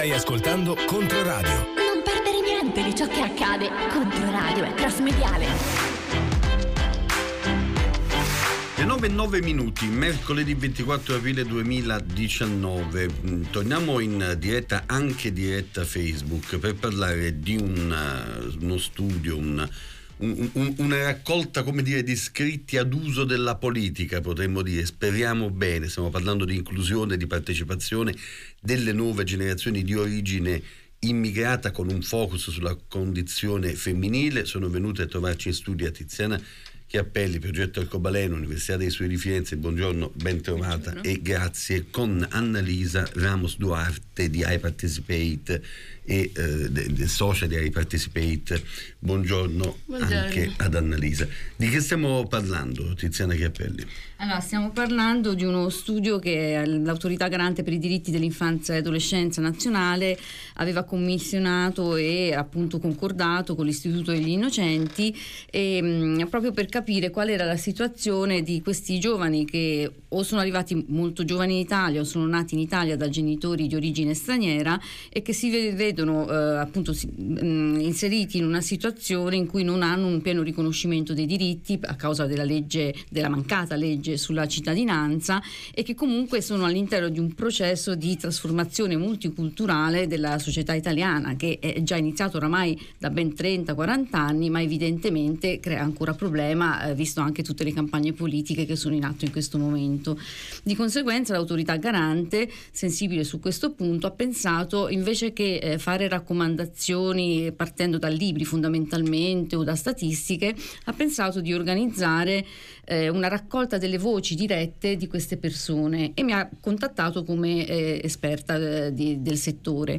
Stai ascoltando Controradio. Non perdere niente di ciò che accade. Controradio è cross mediale. Le 9:09, mercoledì 24 aprile 2019. Torniamo in diretta, anche diretta Facebook, per parlare di uno studio, una raccolta, come dire, di scritti ad uso della politica, potremmo dire. Speriamo bene. Stiamo parlando di inclusione, di partecipazione delle nuove generazioni di origine immigrata, con un focus sulla condizione femminile. Sono venute a trovarci in studio Tiziana Chiappelli, progetto Arcobaleno, Università dei Studi di Firenze. Buongiorno, ben trovata. Buongiorno. E grazie. Con Annalisa Ramos Duarte di iParticipate e socia di iParticipate. Buongiorno anche ad Annalisa. Di che stiamo parlando, Tiziana Chiappelli? Allora, stiamo parlando di uno studio che l'Autorità Garante per i diritti dell'infanzia e adolescenza nazionale aveva commissionato e appunto concordato con l'Istituto degli Innocenti, proprio per capire qual era la situazione di questi giovani che o sono arrivati molto giovani in Italia o sono nati in Italia da genitori di origine straniera e che si vedono inseriti in una situazione in cui non hanno un pieno riconoscimento dei diritti a causa della mancata legge sulla cittadinanza, e che comunque sono all'interno di un processo di trasformazione multiculturale della società italiana, che è già iniziato oramai da ben 30-40 anni, ma evidentemente crea ancora problema, visto anche tutte le campagne politiche che sono in atto in questo momento. Di conseguenza l'Autorità Garante, sensibile su questo punto, ha pensato, invece che fare raccomandazioni partendo da libri fondamentalmente o da statistiche, ha pensato di organizzare una raccolta delle voci dirette di queste persone, e mi ha contattato come esperta del settore.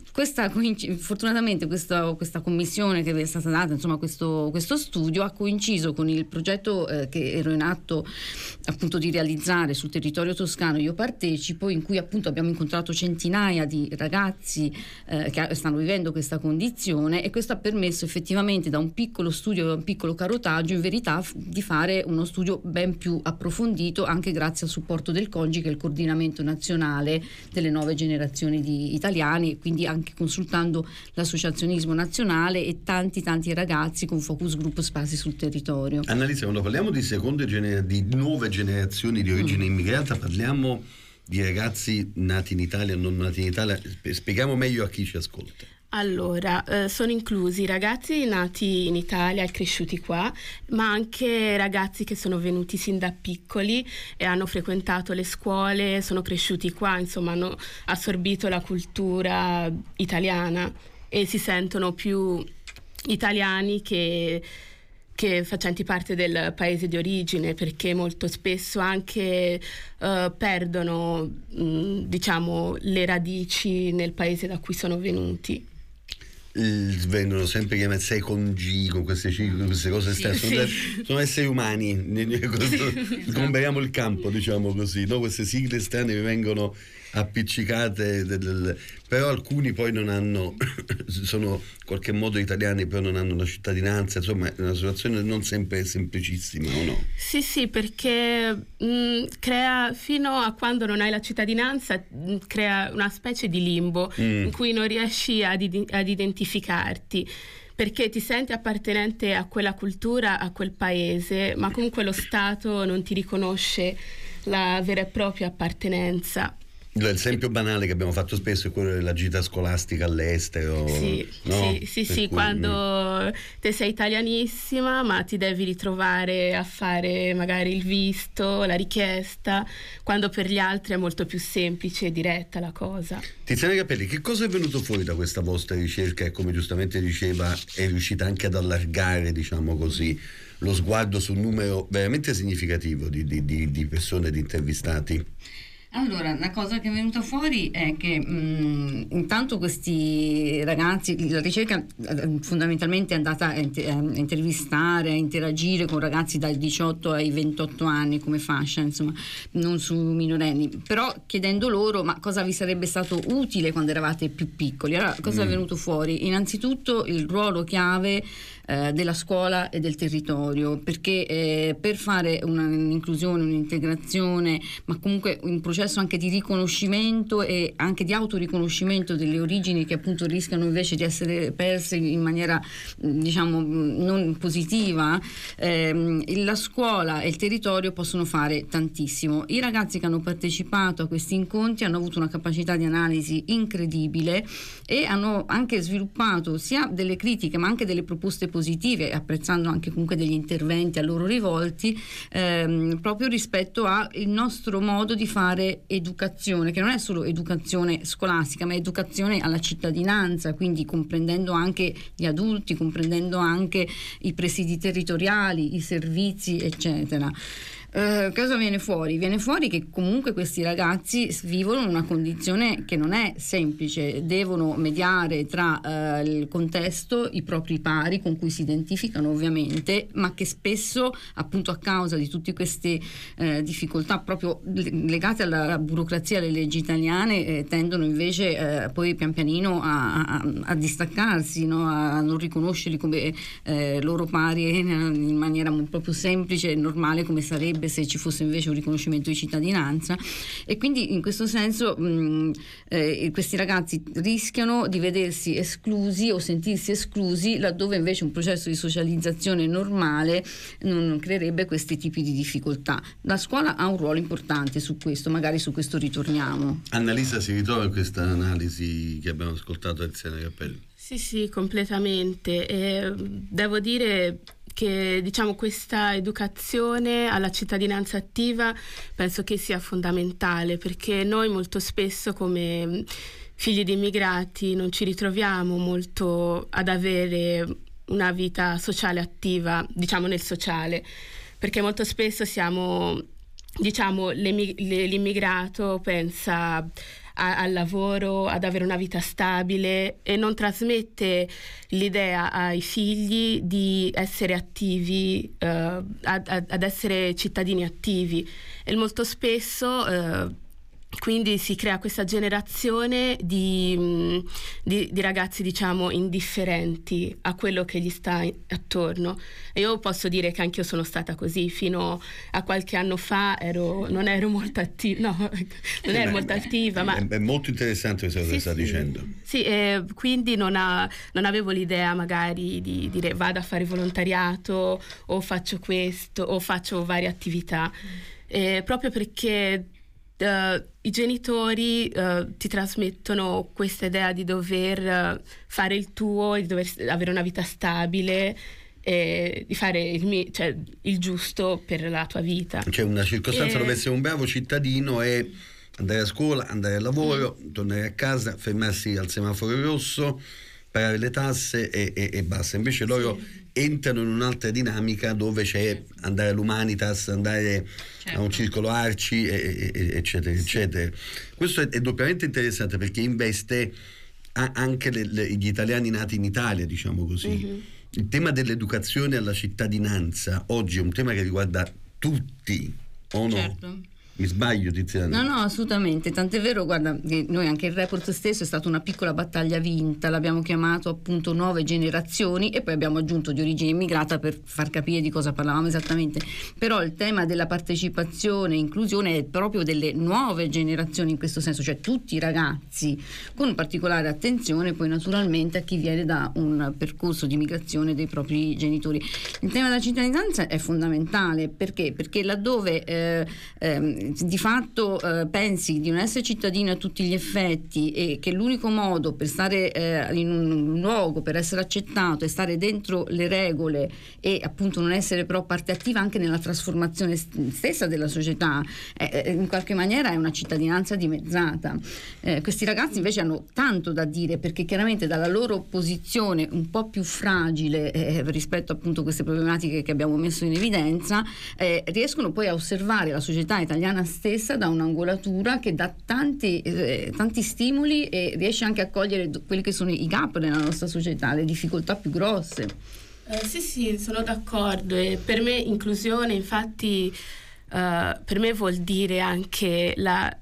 Fortunatamente questa commissione che è stata data, insomma questo studio ha coinciso con il progetto che ero in atto appunto di realizzare sul territorio toscano. Io partecipo, in cui appunto abbiamo incontrato centinaia di ragazzi che stanno vivendo questa condizione, e questo ha permesso effettivamente, da un piccolo studio, da un piccolo carotaggio, in verità di fare uno studio ben più approfondito, anche grazie al supporto del CONGI, che è il coordinamento nazionale delle nuove generazioni di italiani, quindi anche consultando l'associazionismo nazionale e tanti ragazzi con focus group sparsi sul territorio. Annalisa, quando parliamo di di nuove generazioni di origine immigrata, parliamo di ragazzi nati in Italia o non nati in Italia? Spieghiamo meglio a chi ci ascolta. Allora, sono inclusi ragazzi nati in Italia e cresciuti qua, ma anche ragazzi che sono venuti sin da piccoli e hanno frequentato le scuole, sono cresciuti qua, insomma hanno assorbito la cultura italiana e si sentono più italiani che facenti parte del paese di origine, perché molto spesso anche perdono diciamo le radici nel paese da cui sono venuti. Vengono sempre chiamati secondi, con queste cose strane. Sono esseri umani, sgomberiamo il campo, diciamo così, no? Queste sigle strane mi vengono appiccicate, però alcuni poi non hanno, sono in qualche modo italiani, però non hanno la cittadinanza. Insomma, è una situazione non sempre semplicissima, o no? Sì, perché crea, fino a quando non hai la cittadinanza, crea una specie di limbo in cui non riesci ad identificarti, perché ti senti appartenente a quella cultura, a quel paese, ma comunque lo Stato non ti riconosce la vera e propria appartenenza. L'esempio banale che abbiamo fatto spesso è quello della gita scolastica all'estero. Sì, quando te sei italianissima ma ti devi ritrovare a fare magari il visto, la richiesta, quando per gli altri è molto più semplice e diretta la cosa. Tiziana Chiappelli, che cosa è venuto fuori da questa vostra ricerca, e come giustamente diceva è riuscita anche ad allargare, diciamo così, lo sguardo su un numero veramente significativo di persone, di intervistati? Allora, la cosa che è venuta fuori è che intanto questi ragazzi, la ricerca fondamentalmente è andata a intervistare, a interagire con ragazzi dai 18 ai 28 anni come fascia, insomma, non su minorenni, però chiedendo loro ma cosa vi sarebbe stato utile quando eravate più piccoli. Allora, cosa è venuto fuori? Innanzitutto il ruolo chiave della scuola e del territorio, perché per fare un'inclusione, un'integrazione, ma comunque un processo processo anche di riconoscimento e anche di autoriconoscimento delle origini, che appunto rischiano invece di essere perse in maniera diciamo non positiva. La scuola e il territorio possono fare tantissimo. I ragazzi che hanno partecipato a questi incontri hanno avuto una capacità di analisi incredibile e hanno anche sviluppato sia delle critiche ma anche delle proposte positive, apprezzando anche comunque degli interventi a loro rivolti, proprio rispetto al nostro modo di fare educazione, che non è solo educazione scolastica ma educazione alla cittadinanza, quindi comprendendo anche gli adulti, comprendendo anche i presidi territoriali, i servizi, eccetera. Cosa viene fuori? Viene fuori che comunque questi ragazzi vivono una condizione che non è semplice, devono mediare tra il contesto, i propri pari con cui si identificano ovviamente, ma che spesso appunto a causa di tutte queste difficoltà proprio legate alla burocrazia, alle leggi italiane, tendono invece poi pian pianino a distaccarsi, no? A non riconoscerli come loro pari in maniera proprio semplice e normale, come sarebbe se ci fosse invece un riconoscimento di cittadinanza. E quindi in questo senso questi ragazzi rischiano di vedersi esclusi o sentirsi esclusi, laddove invece un processo di socializzazione normale non creerebbe questi tipi di difficoltà. La scuola ha un ruolo importante su questo, magari su questo ritorniamo. Annalisa, si ritrova in questa analisi che abbiamo ascoltato da Tiziana Cappelli? Sì, completamente. Devo dire che diciamo questa educazione alla cittadinanza attiva penso che sia fondamentale, perché noi molto spesso come figli di immigrati non ci ritroviamo molto ad avere una vita sociale attiva, diciamo nel sociale, perché molto spesso siamo, diciamo, l'immigrato pensa al lavoro, ad avere una vita stabile e non trasmette l'idea ai figli di essere attivi, ad essere cittadini attivi, e molto spesso quindi si crea questa generazione di ragazzi, diciamo, indifferenti a quello che gli sta attorno. E io posso dire che anch'io sono stata così fino a qualche anno fa, non ero molto attiva, non ero molto attiva, ma è molto interessante questo che sta dicendo. Sì, quindi non avevo l'idea magari di dire vado a fare volontariato o faccio questo o faccio varie attività, proprio perché i genitori ti trasmettono questa idea di dover fare il tuo, di dover avere una vita stabile, di fare il giusto per la tua vita. C'è una circostanza dove essere un bravo cittadino è andare a scuola, andare al lavoro, tornare a casa, fermarsi al semaforo rosso, pagare le tasse e basta. Invece loro entrano in un'altra dinamica dove c'è andare all'Humanitas, andare a un circolo Arci, eccetera, eccetera. Questo è doppiamente interessante perché investe anche gli italiani nati in Italia, diciamo così. Il tema dell'educazione alla cittadinanza oggi è un tema che riguarda tutti, o no? Certo. Mi sbaglio, Tiziana? No, assolutamente, tant'è vero, guarda, che noi anche il report stesso è stata una piccola battaglia vinta, l'abbiamo chiamato appunto nuove generazioni e poi abbiamo aggiunto di origine immigrata per far capire di cosa parlavamo esattamente, però il tema della partecipazione e inclusione è proprio delle nuove generazioni in questo senso, cioè tutti i ragazzi, con particolare attenzione poi naturalmente a chi viene da un percorso di migrazione dei propri genitori. Il tema della cittadinanza è fondamentale, perché laddove di fatto pensi di non essere cittadino a tutti gli effetti e che l'unico modo per stare in un luogo, per essere accettato, è stare dentro le regole e appunto non essere però parte attiva anche nella trasformazione stessa della società, in qualche maniera è una cittadinanza dimezzata. Questi ragazzi invece hanno tanto da dire, perché chiaramente dalla loro posizione un po' più fragile rispetto appunto a queste problematiche che abbiamo messo in evidenza, riescono poi a osservare la società italiana stessa da un'angolatura che dà tanti stimoli e riesce anche a cogliere quelli che sono i gap nella nostra società, le difficoltà più grosse. Sì, sono d'accordo, e per me inclusione infatti per me vuol dire anche la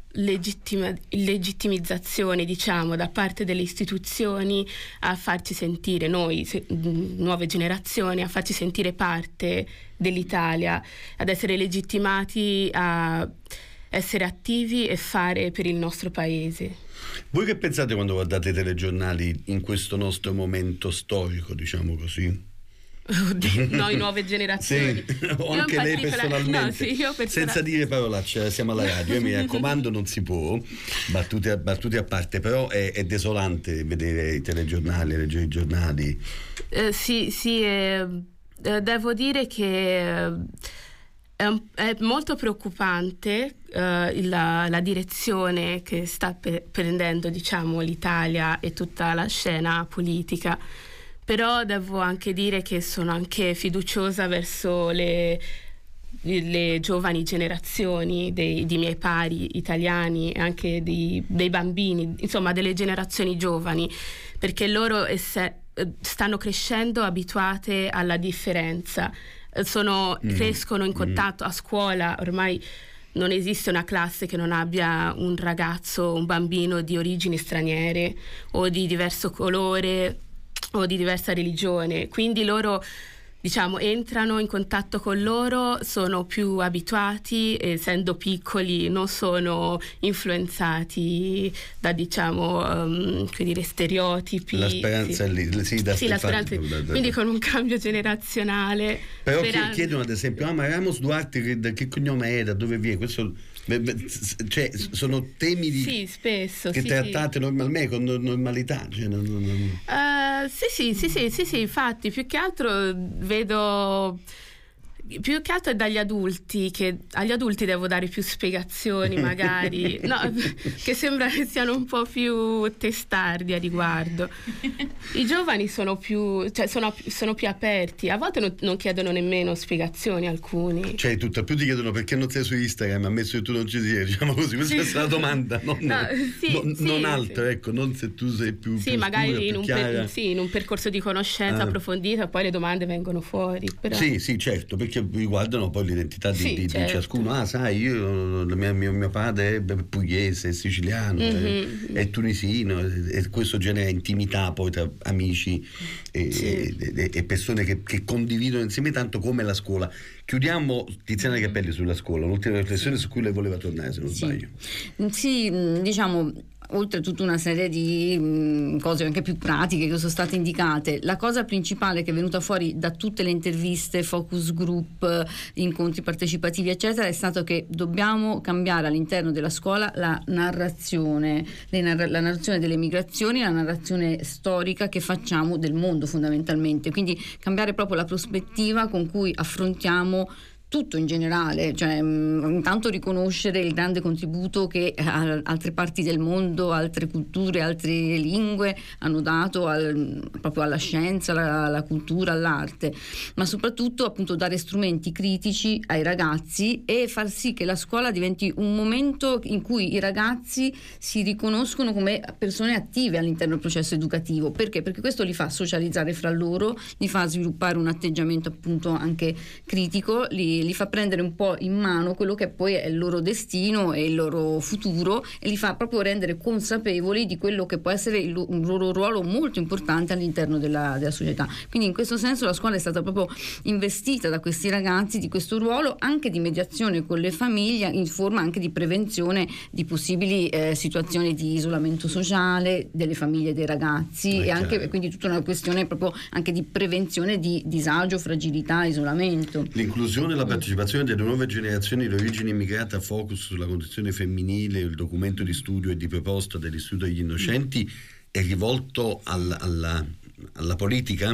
legittimizzazione, diciamo, da parte delle istituzioni a farci sentire, noi nuove generazioni, a farci sentire parte dell'Italia, ad essere legittimati a essere attivi e fare per il nostro paese. Voi che pensate quando guardate i telegiornali in questo nostro momento storico, diciamo così? Noi nuove generazioni. Sì, o anche lei personalmente. No, sì, io senza dire parolacce, siamo alla radio, mi raccomando, non si può, battute a parte, però è desolante vedere i telegiornali, leggere i giornali. Sì, devo dire che è molto preoccupante la direzione che sta prendendo, diciamo, l'Italia e tutta la scena politica. Però devo anche dire che sono anche fiduciosa verso le giovani generazioni di miei pari italiani e anche dei bambini, insomma delle generazioni giovani, perché loro stanno crescendo abituate alla differenza, crescono in contatto a scuola. Ormai non esiste una classe che non abbia un ragazzo, un bambino di origini straniere o di diverso colore o di diversa religione, quindi loro, diciamo, entrano in contatto con loro, sono più abituati, essendo piccoli non sono influenzati da, diciamo, stereotipi. La speranza è lì, sì, la speranza, quindi con un cambio generazionale. Però chiedono ad esempio, ma Ramos Duarte che cognome è, da dove viene? Questo, cioè, sono temi sì, spesso, che trattate normalmente con normalità, cioè, sì, infatti più che altro vedo è dagli adulti, che agli adulti devo dare più spiegazioni magari, no, che sembra che siano un po' più testardi a riguardo. I giovani sono più aperti, a volte non chiedono nemmeno spiegazioni alcuni. Cioè tutt'al più ti chiedono perché non sei su Instagram, ammesso che tu non ci sia, diciamo così, questa è la domanda, non altro, ecco, non se tu sei più magari scura, in un percorso di conoscenza approfondita, poi le domande vengono fuori, però. Sì, certo, perché riguardano poi l'identità di ciascuno. Sai, io mio padre è pugliese, è siciliano, è tunisino, e questo genera intimità poi tra amici e persone che condividono insieme, tanto come la scuola. Chiudiamo, Tiziana Cappelli, sulla scuola, un'ultima riflessione su cui lei voleva tornare, se non sbaglio. Sì, diciamo, oltre a tutta una serie di cose anche più pratiche che sono state indicate, la cosa principale che è venuta fuori da tutte le interviste, focus group, incontri partecipativi eccetera, è stato che dobbiamo cambiare all'interno della scuola la narrazione delle migrazioni, la narrazione storica che facciamo del mondo fondamentalmente, quindi cambiare proprio la prospettiva con cui affrontiamo tutto in generale, cioè intanto riconoscere il grande contributo che altre parti del mondo, altre culture, altre lingue hanno dato proprio alla scienza, alla cultura, all'arte, ma soprattutto appunto dare strumenti critici ai ragazzi e far sì che la scuola diventi un momento in cui i ragazzi si riconoscono come persone attive all'interno del processo educativo. Perché? Perché questo li fa socializzare fra loro, li fa sviluppare un atteggiamento appunto anche critico, li fa prendere un po' in mano quello che poi è il loro destino e il loro futuro, e li fa proprio rendere consapevoli di quello che può essere un loro ruolo molto importante all'interno della società. Quindi in questo senso la scuola è stata proprio investita da questi ragazzi di questo ruolo anche di mediazione con le famiglie, in forma anche di prevenzione di possibili situazioni di isolamento sociale delle famiglie dei ragazzi, e anche quindi tutta una questione proprio anche di prevenzione di disagio, fragilità, isolamento. L'inclusione e la partecipazione delle nuove generazioni di origine immigrata, focus sulla condizione femminile, il documento di studio e di proposta dell'Istituto degli Innocenti è rivolto alla politica,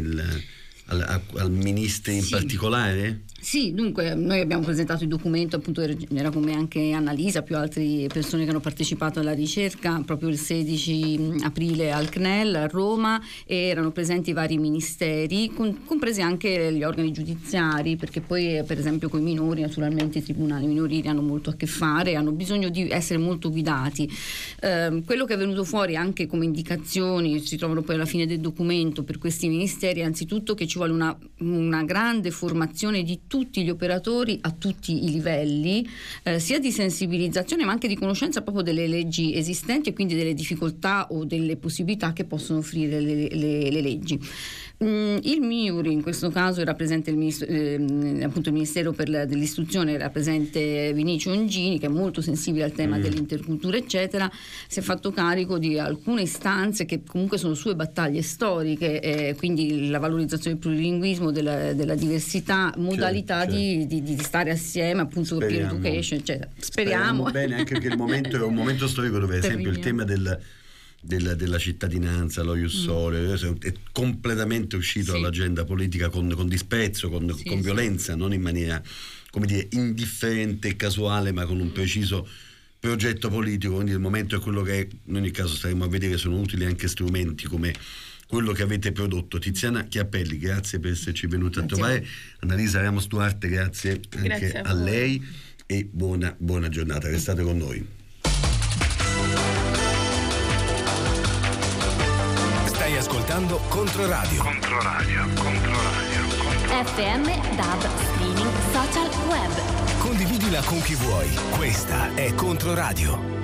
al ministro in particolare? Sì, dunque noi abbiamo presentato il documento, appunto era come anche Annalisa, più altre persone che hanno partecipato alla ricerca, proprio il 16 aprile al CNEL a Roma, e erano presenti i vari ministeri, compresi anche gli organi giudiziari, perché poi per esempio con i minori naturalmente i tribunali minorili hanno molto a che fare, hanno bisogno di essere molto guidati. Quello che è venuto fuori anche come indicazioni, si trovano poi alla fine del documento per questi ministeri, è anzitutto che ci vuole una grande formazione di tutti gli operatori a tutti i livelli, sia di sensibilizzazione ma anche di conoscenza proprio delle leggi esistenti e quindi delle difficoltà o delle possibilità che possono offrire le leggi. Il MIUR in questo caso era presente appunto il Ministero dell'Istruzione, era presente Vinicio Ongini, che è molto sensibile al tema dell'intercultura eccetera, si è fatto carico di alcune istanze che comunque sono sue battaglie storiche, quindi la valorizzazione del plurilinguismo, della diversità, modalità di stare assieme, appunto peer education eccetera. Speriamo bene, anche perché il momento è un momento storico dove ad esempio il tema della cittadinanza, lo ius soli, è completamente uscito dall'agenda politica con disprezzo, con violenza, non in maniera, come dire, indifferente e casuale, ma con un preciso progetto politico. Quindi il momento è quello che è. In ogni caso staremo a vedere, sono utili anche strumenti come quello che avete prodotto. Tiziana Chiappelli, grazie per esserci venuta a trovare. Annalisa Ramos Duarte, grazie anche a lei e buona giornata, restate con noi. Stai ascoltando Controradio. FM, DAB, streaming, social, web. Condividila con chi vuoi. Questa è Controradio.